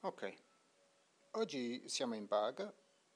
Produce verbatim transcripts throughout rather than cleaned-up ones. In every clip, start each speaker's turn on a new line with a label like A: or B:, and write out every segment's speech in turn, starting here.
A: Ok, oggi siamo in Baga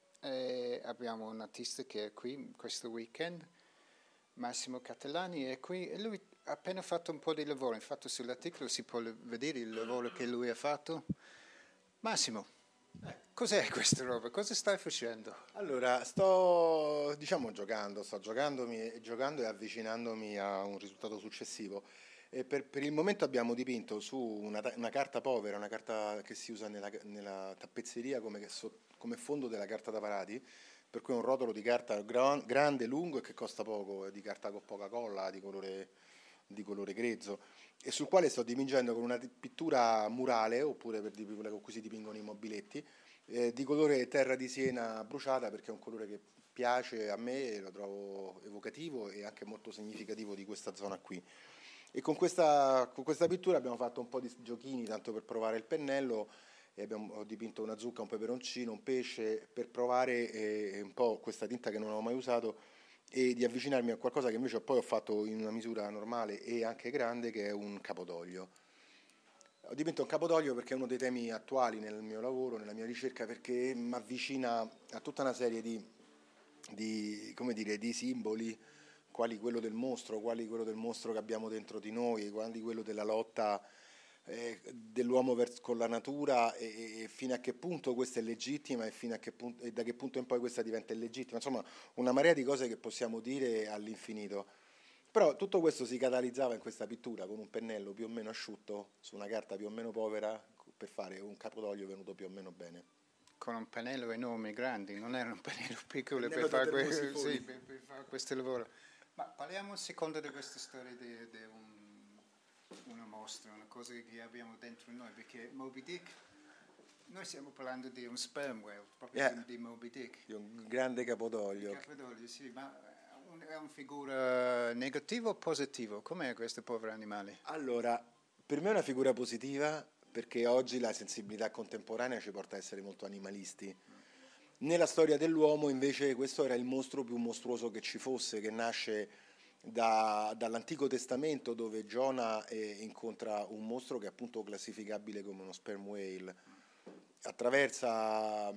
A: e abbiamo un artista che è qui questo weekend, Massimo Catellani è qui e lui ha appena fatto un po' di lavoro, infatti sull'articolo si può le- vedere il lavoro che lui ha fatto. Massimo, cos'è questa roba? Cosa stai facendo?
B: Allora, sto, diciamo, giocando, sto giocandomi, giocando e avvicinandomi a un risultato successivo. E per, per il momento abbiamo dipinto su una, ta- una carta povera, una carta che si usa nella, nella tappezzeria come, che so- come fondo della carta da parati, per cui è un rotolo di carta gran- grande, lungo e che costa poco, è di carta con poca colla, di colore, di colore grezzo, e sul quale sto dipingendo con una pittura murale, oppure per dip- quella con cui si dipingono i mobiletti, eh, di colore terra di siena bruciata perché è un colore che piace a me, lo trovo evocativo e anche molto significativo di questa zona qui. E con questa, con questa pittura abbiamo fatto un po' di giochini tanto per provare il pennello, e abbiamo, ho dipinto una zucca, un peperoncino, un pesce per provare eh, un po' questa tinta che non ho mai usato e di avvicinarmi a qualcosa che invece poi ho fatto in una misura normale e anche grande, che è un capodoglio. Ho dipinto un capodoglio perché è uno dei temi attuali nel mio lavoro, nella mia ricerca, perché mi avvicina a tutta una serie di, di, come dire, di simboli, quali quello del mostro, quali quello del mostro che abbiamo dentro di noi, quali quello della lotta eh, dell'uomo vers- con la natura e, e fino a che punto questa è legittima e, fino a che punto, e da che punto in poi questa diventa illegittima. Insomma, una marea di cose che possiamo dire all'infinito. Però tutto questo si catalizzava in questa pittura con un pennello più o meno asciutto su una carta più o meno povera per fare un capodoglio venuto più o meno bene.
A: Con un pannello enorme, grande, non era un pannello piccolo per
B: Pennello da
A: fare, que-
B: termosifoni.
A: sì, per, per fare questo lavoro. Ma parliamo un secondo di questa storia di, di un, una mostra, una cosa che abbiamo dentro noi, perché Moby Dick, noi stiamo parlando di un sperm whale, proprio
B: Eh,
A: di, di Moby Dick,
B: di un grande
A: di
B: capodoglio.
A: Capodoglio, sì, ma è un- è una figura negativa o positiva? Com'è questo povero animale?
B: Allora, per me è una figura positiva perché oggi la sensibilità contemporanea ci porta a essere molto animalisti. Nella storia dell'uomo invece questo era il mostro più mostruoso che ci fosse, che nasce da- dall'Antico Testamento dove Giona eh, incontra un mostro che è appunto classificabile come uno sperm whale. Attraversa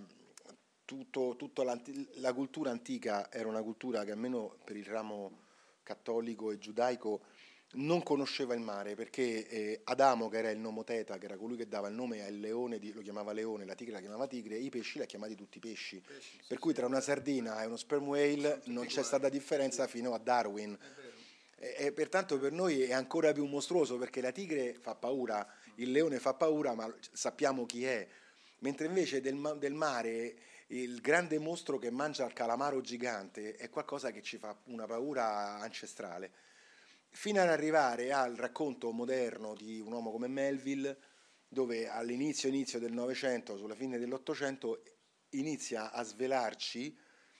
B: tutto, tutta l'anti- la cultura antica, era una cultura che almeno per il ramo cattolico e giudaico non conosceva il mare perché eh, Adamo, che era il nomoteta, che era colui che dava il nome al leone, di- lo chiamava leone, la tigre la chiamava tigre, i pesci li ha chiamati tutti pesci.
A: Pesci, sì,
B: Per cui
A: sì, è
B: tra una
A: vero.
B: sardina e uno sperm whale
A: Sono tutti
B: non c'è
A: uguali,
B: stata differenza
A: sì,
B: fino a Darwin.
A: è vero.
B: E, e pertanto per noi è ancora più mostruoso perché la tigre fa paura, il leone fa paura, ma sappiamo chi è. Mentre invece del, ma- del mare il grande mostro che mangia il calamaro gigante è qualcosa che ci fa una paura ancestrale. Fino ad arrivare al racconto moderno di un uomo come Melville, dove all'inizio inizio del Novecento, sulla fine dell'Ottocento, inizia a svelarci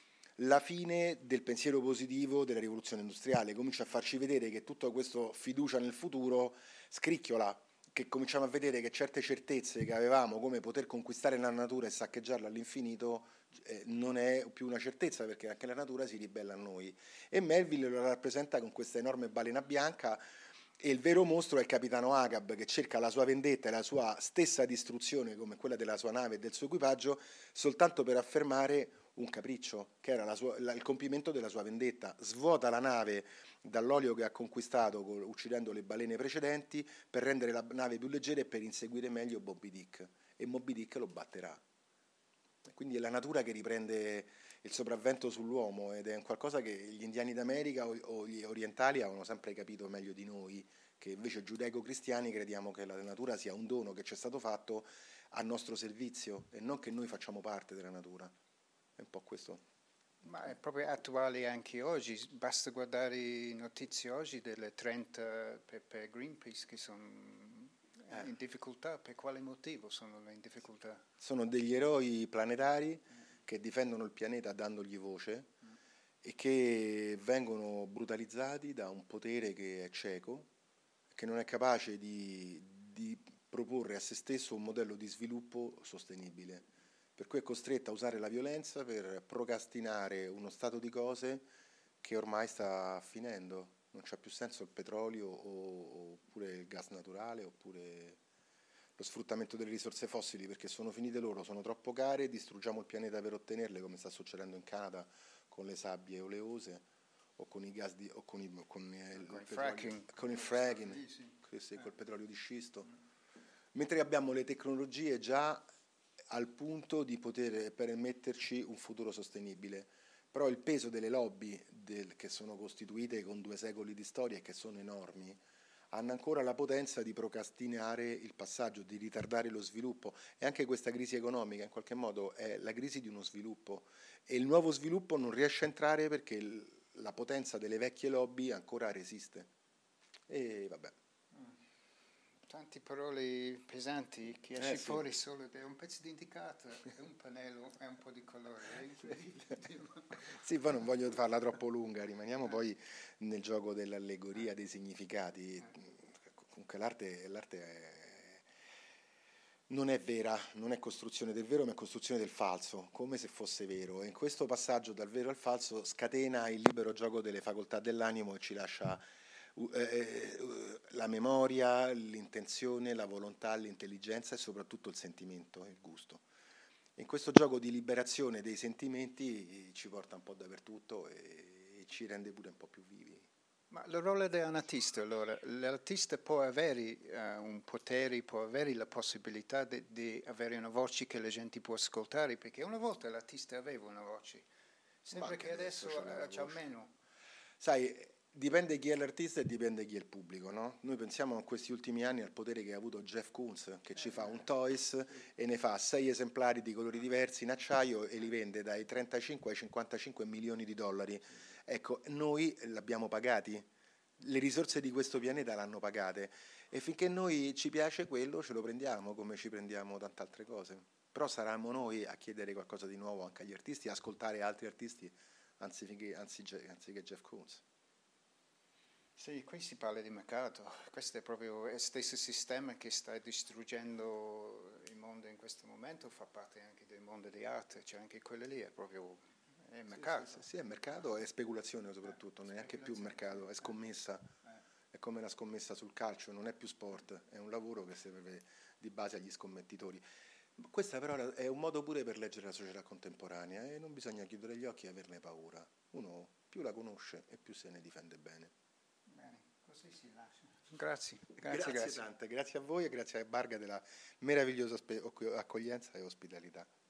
B: la fine del pensiero positivo della rivoluzione industriale, comincia a farci vedere che tutta questa fiducia nel futuro scricchiola, che cominciamo a vedere che certe certezze che avevamo, come poter conquistare la natura e saccheggiarla all'infinito, eh, non è più una certezza perché anche la natura si ribella a noi. E Melville lo rappresenta con questa enorme balena bianca e il vero mostro è il capitano Agab che cerca la sua vendetta e la sua stessa distruzione come quella della sua nave e del suo equipaggio soltanto per affermare un capriccio, che era la sua, la, il compimento della sua vendetta. Svuota la nave dall'olio che ha conquistato col, uccidendo le balene precedenti per rendere la nave più leggera e per inseguire meglio Moby Dick. E Moby Dick lo batterà. Quindi è la natura che riprende il sopravvento sull'uomo ed è qualcosa che gli indiani d'America o, o gli orientali avevano sempre capito meglio di noi, che invece giudaico-cristiani crediamo che la natura sia un dono che ci è stato fatto a nostro servizio e non che noi facciamo parte della natura. È un po' questo.
A: Ma è proprio attuale anche oggi, basta guardare notizie oggi delle trenta per, per Greenpeace che sono
B: Eh,
A: in difficoltà, per quale motivo sono in difficoltà?
B: sono degli eroi planetari che difendono il pianeta dandogli voce e che vengono brutalizzati da un potere che è cieco, che non è capace di, di proporre a se stesso un modello di sviluppo sostenibile. Per cui è costretto a usare la violenza per procrastinare uno stato di cose che ormai sta finendo. Non c'è più senso il petrolio o- oppure il gas naturale oppure lo sfruttamento delle risorse fossili perché sono finite loro, sono troppo care, distruggiamo il pianeta per ottenerle, come sta succedendo in Canada con le sabbie oleose o con i gas di, o con, i, con, il,
A: con il
B: petrolio,
A: fracking,
B: con il fracking,
A: lì, sì.
B: sì,
A: eh.
B: col petrolio di scisto, mm. mentre abbiamo le tecnologie già al punto di poter permetterci un futuro sostenibile. Però il peso delle lobby del, che sono costituite con due secoli di storia e che sono enormi, hanno ancora la potenza di procrastinare il passaggio, di ritardare lo sviluppo. E anche questa crisi economica in qualche modo è la crisi di uno sviluppo e il nuovo sviluppo non riesce a entrare perché il, la potenza delle vecchie lobby ancora resiste. E vabbè.
A: Tante parole pesanti che esci
B: Eh, sì.
A: fuori solo da un pezzo di indicato, è un pannello e un po' di colore, è incredibile.
B: Sì, poi non voglio farla troppo lunga, rimaniamo poi nel gioco dell'allegoria, dei significati. Comunque l'arte, l'arte è, non è vera, non è costruzione del vero, ma è costruzione del falso, come se fosse vero. E in questo passaggio dal vero al falso scatena il libero gioco delle facoltà dell'animo e ci lascia eh, la memoria, l'intenzione, la volontà, l'intelligenza e soprattutto il sentimento, il gusto. In questo gioco di liberazione dei sentimenti ci porta un po' dappertutto e ci rende pure un po' più vivi.
A: Ma il ruolo dell'artista, allora, l'artista può avere uh, un potere, può avere la possibilità di, di avere una voce che la gente può ascoltare, perché una volta l'artista aveva una voce, sembra che adesso, adesso c'ha meno.
B: Sai, dipende chi è l'artista e dipende chi è il pubblico, no? Noi pensiamo in questi ultimi anni al potere che ha avuto Jeff Koons, che eh, ci fa un Toys sì. e ne fa sei esemplari di colori diversi in acciaio e li vende dai trentacinque ai cinquantacinque milioni di dollari. Ecco, noi l'abbiamo pagati, le risorse di questo pianeta l'hanno pagate e finché noi ci piace quello ce lo prendiamo come ci prendiamo tante altre cose. Però saremo noi a chiedere qualcosa di nuovo anche agli artisti, ascoltare altri artisti anziché, anziché, anziché Jeff Koons.
A: Sì, qui si parla di mercato, questo è proprio il stesso sistema che sta distruggendo il mondo in questo momento, fa parte anche del mondo di arte, c'è anche quello lì, è proprio è mercato.
B: Sì, sì, sì, è mercato e speculazione soprattutto, eh, non è neanche più mercato, è scommessa, eh. è come la scommessa sul calcio, non è più sport, è un lavoro che serve di base agli scommettitori. Questo però è un modo pure per leggere la società contemporanea e non bisogna chiudere gli occhi e averne paura. Uno più la conosce e più se ne difende bene.
A: Bene, così si lascia. Grazie, grazie,
B: grazie,
A: grazie.
B: tante, grazie a voi e grazie a Barga della meravigliosa accoglienza e ospitalità.